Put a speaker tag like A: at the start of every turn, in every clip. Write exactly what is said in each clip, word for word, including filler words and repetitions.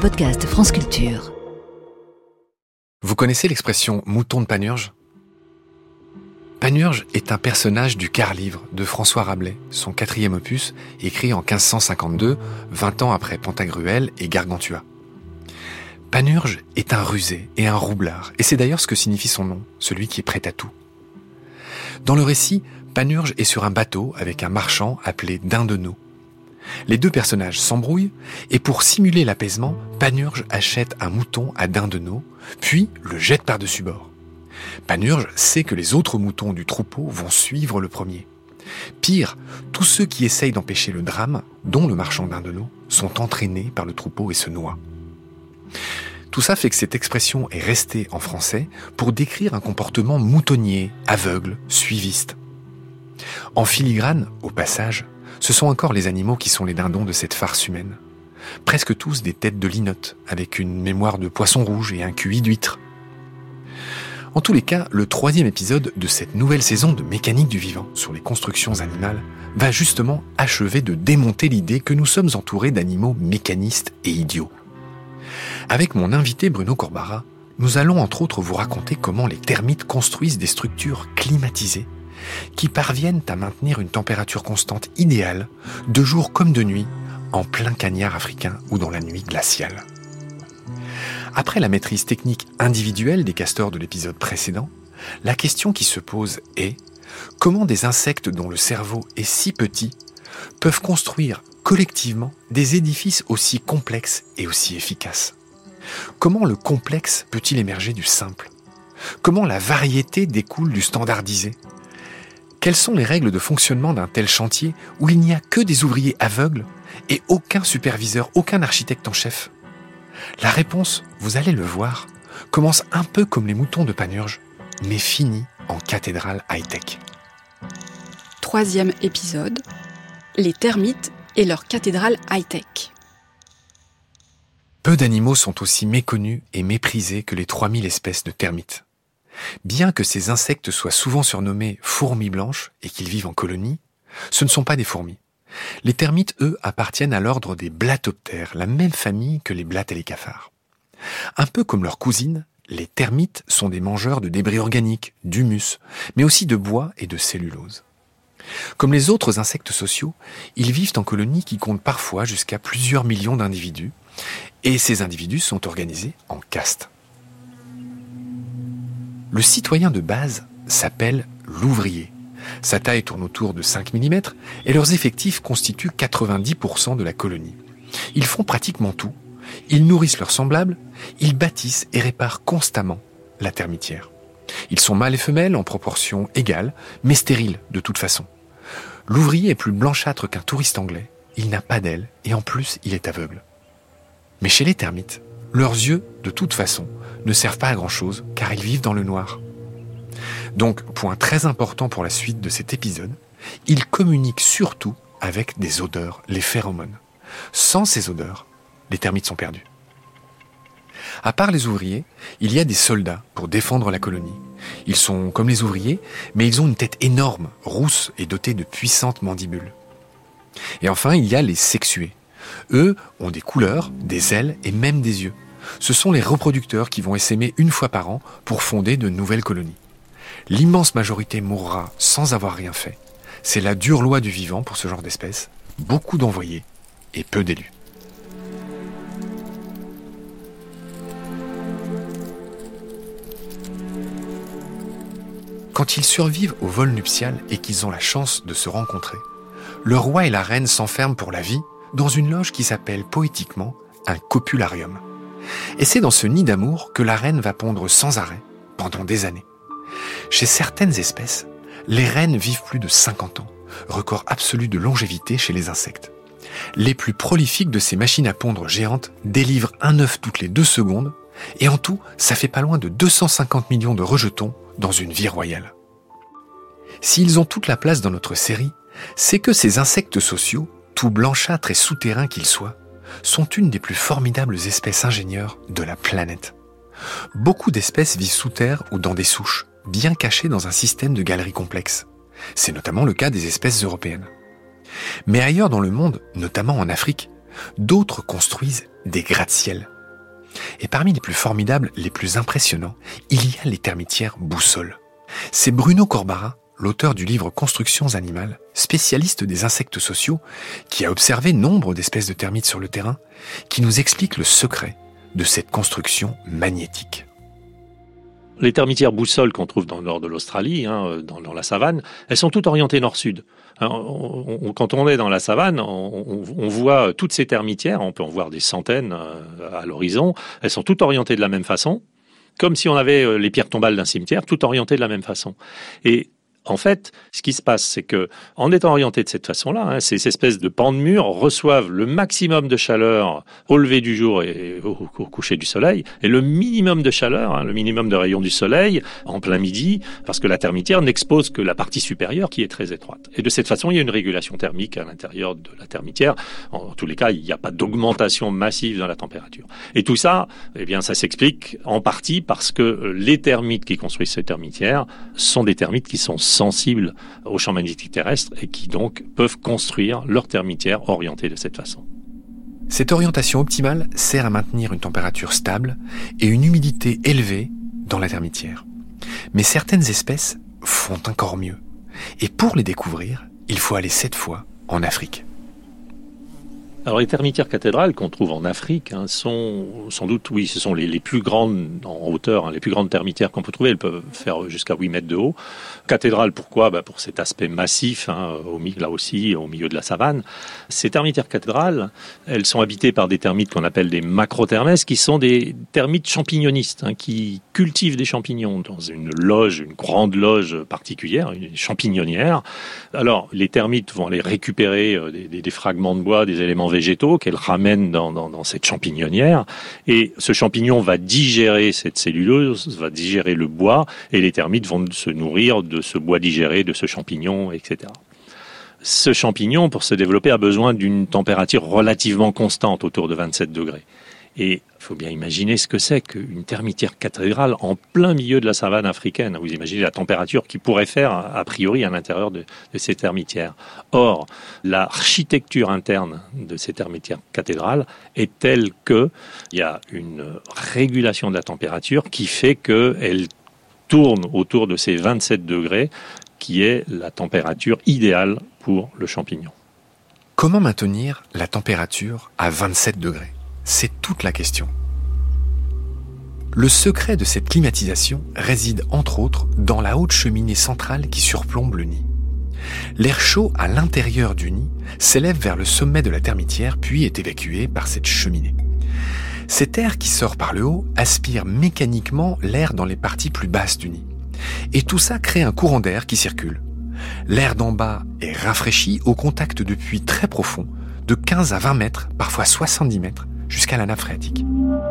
A: podcast France Culture.
B: Vous connaissez l'expression « mouton de Panurge » ? Panurge est un personnage du quart-livre de François Rabelais, son quatrième opus, écrit en quinze cent cinquante-deux, vingt ans après Pantagruel et Gargantua. Panurge est un rusé et un roublard, et c'est d'ailleurs ce que signifie son nom, celui qui est prêt à tout. Dans le récit, Panurge est sur un bateau avec un marchand appelé Dindonneau. Les deux personnages s'embrouillent, et pour simuler l'apaisement, Panurge achète un mouton à Dindonneau, puis le jette par-dessus bord. Panurge sait que les autres moutons du troupeau vont suivre le premier. Pire, tous ceux qui essayent d'empêcher le drame, dont le marchand Dindonneau, sont entraînés par le troupeau et se noient. Tout ça fait que cette expression est restée en français pour décrire un comportement moutonnier, aveugle, suiviste. En filigrane, au passage, ce sont encore les animaux qui sont les dindons de cette farce humaine. Presque tous des têtes de linotte, avec une mémoire de poisson rouge et un Q I d'huître. En tous les cas, le troisième épisode de cette nouvelle saison de Mécanique du vivant sur les constructions animales va justement achever de démonter l'idée que nous sommes entourés d'animaux mécanistes et idiots. Avec mon invité Bruno Corbara, nous allons entre autres vous raconter comment les termites construisent des structures climatisées qui parviennent à maintenir une température constante idéale, de jour comme de nuit, en plein cagnard africain ou dans la nuit glaciale. Après la maîtrise technique individuelle des castors de l'épisode précédent, la question qui se pose est comment des insectes dont le cerveau est si petit peuvent construire collectivement des édifices aussi complexes et aussi efficaces ? Comment le complexe peut-il émerger du simple ? Comment la variété découle du standardisé ? Quelles sont les règles de fonctionnement d'un tel chantier où il n'y a que des ouvriers aveugles et aucun superviseur, aucun architecte en chef ? La réponse, vous allez le voir, commence un peu comme les moutons de Panurge, mais finit en cathédrale high-tech.
C: Troisième épisode, les termites et leur cathédrale high-tech.
B: Peu d'animaux sont aussi méconnus et méprisés que les trois mille espèces de termites. Bien que ces insectes soient souvent surnommés fourmis blanches et qu'ils vivent en colonie, ce ne sont pas des fourmis. Les termites, eux, appartiennent à l'ordre des blattoptères, la même famille que les blattes et les cafards. Un peu comme leurs cousines, les termites sont des mangeurs de débris organiques, d'humus, mais aussi de bois et de cellulose. Comme les autres insectes sociaux, ils vivent en colonies qui comptent parfois jusqu'à plusieurs millions d'individus, et ces individus sont organisés en castes. Le citoyen de base s'appelle l'ouvrier. Sa taille tourne autour de cinq millimètres et leurs effectifs constituent quatre-vingt-dix pour cent de la colonie. Ils font pratiquement tout. Ils nourrissent leurs semblables, ils bâtissent et réparent constamment la termitière. Ils sont mâles et femelles en proportion égale, mais stériles de toute façon. L'ouvrier est plus blanchâtre qu'un touriste anglais, il n'a pas d'ailes et en plus il est aveugle. Mais chez les termites, leurs yeux, de toute façon, ne servent pas à grand-chose car ils vivent dans le noir. Donc, point très important pour la suite de cet épisode, ils communiquent surtout avec des odeurs, les phéromones. Sans ces odeurs, les termites sont perdus. À part les ouvriers, il y a des soldats pour défendre la colonie. Ils sont comme les ouvriers, mais ils ont une tête énorme, rousse et dotée de puissantes mandibules. Et enfin, il y a les sexués. Eux ont des couleurs, des ailes et même des yeux. Ce sont les reproducteurs qui vont essaimer une fois par an pour fonder de nouvelles colonies. L'immense majorité mourra sans avoir rien fait. C'est la dure loi du vivant pour ce genre d'espèce. Beaucoup d'envoyés et peu d'élus. Quand ils survivent au vol nuptial et qu'ils ont la chance de se rencontrer, le roi et la reine s'enferment pour la vie dans une loge qui s'appelle poétiquement un copularium. Et c'est dans ce nid d'amour que la reine va pondre sans arrêt pendant des années. Chez certaines espèces, les reines vivent plus de cinquante ans, record absolu de longévité chez les insectes. Les plus prolifiques de ces machines à pondre géantes délivrent un œuf toutes les deux secondes, et en tout, ça fait pas loin de deux cent cinquante millions de rejetons dans une vie royale. S'ils ont toute la place dans notre série, c'est que ces insectes sociaux, tout blanchâtres et souterrains qu'ils soient, sont une des plus formidables espèces ingénieurs de la planète. Beaucoup d'espèces vivent sous terre ou dans des souches, bien cachées dans un système de galeries complexes. C'est notamment le cas des espèces européennes. Mais ailleurs dans le monde, notamment en Afrique, d'autres construisent des gratte-ciels, Et parmi les plus formidables, les plus impressionnants, il y a les termitières boussoles. C'est Bruno Corbarin, l'auteur du livre Constructions animales, spécialiste des insectes sociaux, qui a observé nombre d'espèces de termites sur le terrain, qui nous explique le secret de cette construction magnétique.
A: Les termitières boussoles qu'on trouve dans le nord de l'Australie, hein, dans, dans la savane, elles sont toutes orientées nord-sud. Hein, on, on, quand on est dans la savane, on, on, on voit toutes ces termitières, on peut en voir des centaines euh, à l'horizon, elles sont toutes orientées de la même façon, comme si on avait les pierres tombales d'un cimetière, toutes orientées de la même façon. Et en fait, ce qui se passe, c'est que, en étant orientés de cette façon-là, hein, ces espèces de pans de murs reçoivent le maximum de chaleur au lever du jour et au, au coucher du soleil, et le minimum de chaleur, hein, le minimum de rayons du soleil en plein midi, parce que la termitière n'expose que la partie supérieure qui est très étroite. Et de cette façon, il y a une régulation thermique à l'intérieur de la termitière. En, en tous les cas, il n'y a pas d'augmentation massive dans la température. Et tout ça, eh bien, ça s'explique en partie parce que les termites qui construisent ces termitières sont des termites qui sont sensibles aux champs magnétiques terrestres et qui donc peuvent construire leurs termitières orientées de cette façon.
B: Cette orientation optimale sert à maintenir une température stable et une humidité élevée dans la termitière. Mais certaines espèces font encore mieux. Et pour les découvrir, il faut aller cette fois en Afrique.
A: Alors les termitières cathédrales qu'on trouve en Afrique hein, sont sans doute, oui, ce sont les, les plus grandes en hauteur, hein, les plus grandes termitières qu'on peut trouver. Elles peuvent faire jusqu'à huit mètres de haut. Cathédrales, pourquoi ? Bah pour cet aspect massif, hein, au, là aussi, au milieu de la savane. Ces termitières cathédrales, elles sont habitées par des termites qu'on appelle des macrothermes, qui sont des termites champignonistes, hein, qui cultivent des champignons dans une loge, une grande loge particulière, une champignonnière. Alors les termites vont aller récupérer euh, des, des, des fragments de bois, des éléments végétaux qu'elle ramène dans, dans, dans cette champignonnière, et ce champignon va digérer cette cellulose, va digérer le bois, et les termites vont se nourrir de ce bois digéré, de ce champignon, et cetera. Ce champignon, pour se développer, a besoin d'une température relativement constante, autour de vingt-sept degrés. Et il faut bien imaginer ce que c'est qu'une termitière cathédrale en plein milieu de la savane africaine. Vous imaginez la température qu'il pourrait faire, a priori, à l'intérieur de, de ces termitières. Or, l'architecture interne de ces termitières cathédrales est telle qu'il y a une régulation de la température qui fait qu'elle tourne autour de ces vingt-sept degrés, qui est la température idéale pour le champignon.
B: Comment maintenir la température à vingt-sept degrés ? C'est toute la question. Le secret de cette climatisation réside entre autres dans la haute cheminée centrale qui surplombe le nid. L'air chaud à l'intérieur du nid s'élève vers le sommet de la termitière puis est évacué par cette cheminée. Cet air qui sort par le haut aspire mécaniquement l'air dans les parties plus basses du nid. Et tout ça crée un courant d'air qui circule. L'air d'en bas est rafraîchi au contact de puits très profonds, de quinze à vingt mètres, parfois soixante-dix mètres, jusqu'à la nappe phréatique.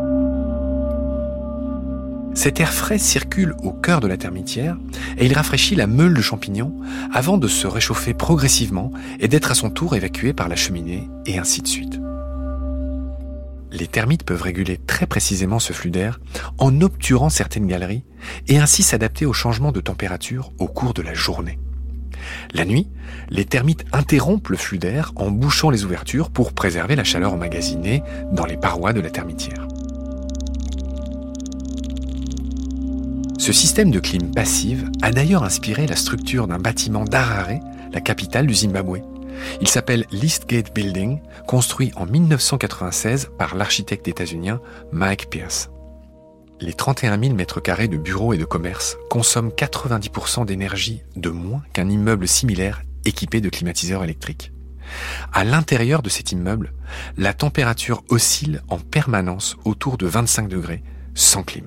B: Cet air frais circule au cœur de la termitière et il rafraîchit la meule de champignons avant de se réchauffer progressivement et d'être à son tour évacué par la cheminée et ainsi de suite. Les termites peuvent réguler très précisément ce flux d'air en obturant certaines galeries et ainsi s'adapter aux changements de température au cours de la journée. La nuit, les termites interrompent le flux d'air en bouchant les ouvertures pour préserver la chaleur emmagasinée dans les parois de la termitière. Ce système de clim passive a d'ailleurs inspiré la structure d'un bâtiment d'Harare, la capitale du Zimbabwe. Il s'appelle l'Eastgate Building, construit en dix-neuf cent quatre-vingt-seize par l'architecte états-unien Mike Pierce. Les trente et un mille mètres carrés de bureaux et de commerce consomment quatre-vingt-dix pour cent d'énergie de moins qu'un immeuble similaire équipé de climatiseurs électriques. À l'intérieur de cet immeuble, la température oscille en permanence autour de vingt-cinq degrés, sans clim.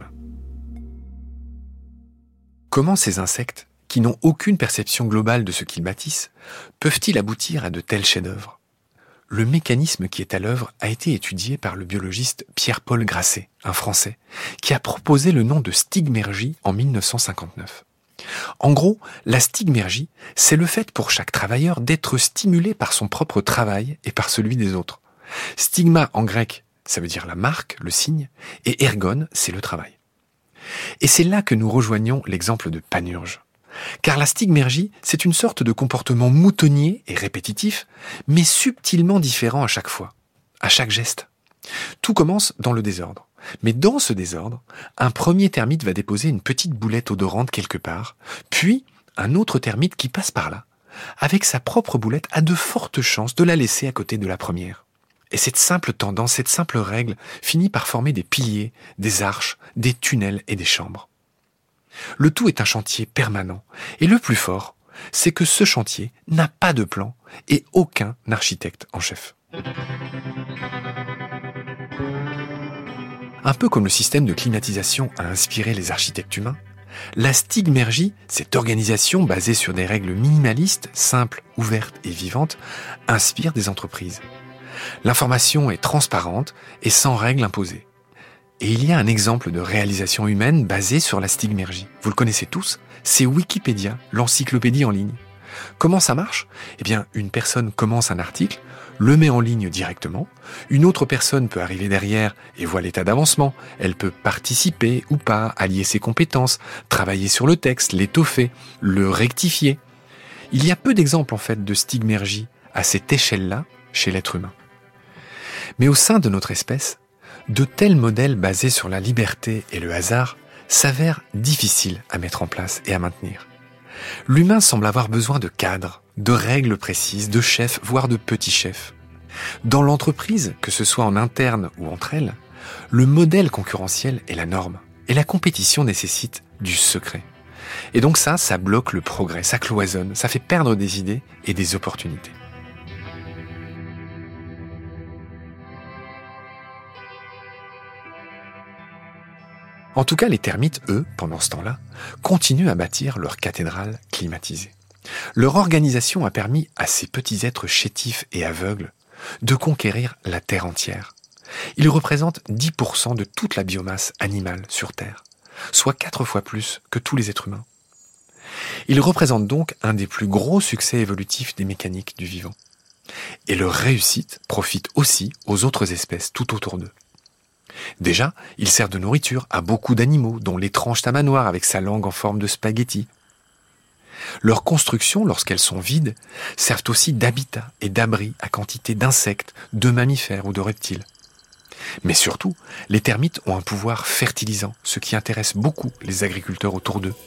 B: Comment ces insectes, qui n'ont aucune perception globale de ce qu'ils bâtissent, peuvent-ils aboutir à de tels chefs-d'œuvre ? Le mécanisme qui est à l'œuvre a été étudié par le biologiste Pierre-Paul Grasset, un Français, qui a proposé le nom de stigmergie en dix-neuf cent cinquante-neuf. En gros, la stigmergie, c'est le fait pour chaque travailleur d'être stimulé par son propre travail et par celui des autres. Stigma en grec, ça veut dire la marque, le signe, et ergon, c'est le travail. Et c'est là que nous rejoignons l'exemple de Panurge. Car la stigmergie, c'est une sorte de comportement moutonnier et répétitif, mais subtilement différent à chaque fois, à chaque geste. Tout commence dans le désordre. Mais dans ce désordre, un premier termite va déposer une petite boulette odorante quelque part, puis un autre termite qui passe par là, avec sa propre boulette, a de fortes chances de la laisser à côté de la première. Et cette simple tendance, cette simple règle, finit par former des piliers, des arches, des tunnels et des chambres. Le tout est un chantier permanent, et le plus fort, c'est que ce chantier n'a pas de plan et aucun architecte en chef. Un peu comme le système de climatisation a inspiré les architectes humains, la stigmergie, cette organisation basée sur des règles minimalistes, simples, ouvertes et vivantes, inspire des entreprises. L'information est transparente et sans règles imposées. Et il y a un exemple de réalisation humaine basée sur la stigmergie. Vous le connaissez tous, c'est Wikipédia, l'encyclopédie en ligne. Comment ça marche ? Eh bien, une personne commence un article, le met en ligne directement, une autre personne peut arriver derrière et voit l'état d'avancement, elle peut participer ou pas, allier ses compétences, travailler sur le texte, l'étoffer, le rectifier. Il y a peu d'exemples en fait de stigmergie à cette échelle-là chez l'être humain. Mais au sein de notre espèce, de tels modèles basés sur la liberté et le hasard s'avèrent difficiles à mettre en place et à maintenir. L'humain semble avoir besoin de cadres, de règles précises, de chefs, voire de petits chefs. Dans l'entreprise, que ce soit en interne ou entre elles, le modèle concurrentiel est la norme, et la compétition nécessite du secret. Et donc ça, ça bloque le progrès, ça cloisonne, ça fait perdre des idées et des opportunités. En tout cas, les termites, eux, pendant ce temps-là, continuent à bâtir leur cathédrale climatisée. Leur organisation a permis à ces petits êtres chétifs et aveugles de conquérir la Terre entière. Ils représentent dix pour cent de toute la biomasse animale sur Terre, soit quatre fois plus que tous les êtres humains. Ils représentent donc un des plus gros succès évolutifs des mécaniques du vivant. Et leur réussite profite aussi aux autres espèces tout autour d'eux. Déjà, ils servent de nourriture à beaucoup d'animaux, dont l'étrange tamanoir avec sa langue en forme de spaghetti. Leurs constructions, lorsqu'elles sont vides, servent aussi d'habitat et d'abri à quantité d'insectes, de mammifères ou de reptiles. Mais surtout, les termites ont un pouvoir fertilisant, ce qui intéresse beaucoup les agriculteurs autour d'eux.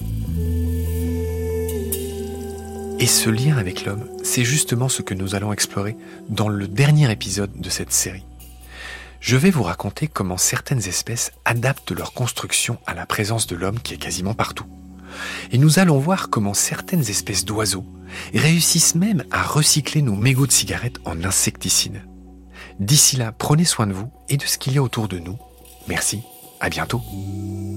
B: Et ce lien avec l'homme, c'est justement ce que nous allons explorer dans le dernier épisode de cette série. Je vais vous raconter comment certaines espèces adaptent leur construction à la présence de l'homme qui est quasiment partout. Et nous allons voir comment certaines espèces d'oiseaux réussissent même à recycler nos mégots de cigarettes en insecticides. D'ici là, prenez soin de vous et de ce qu'il y a autour de nous. Merci, à bientôt.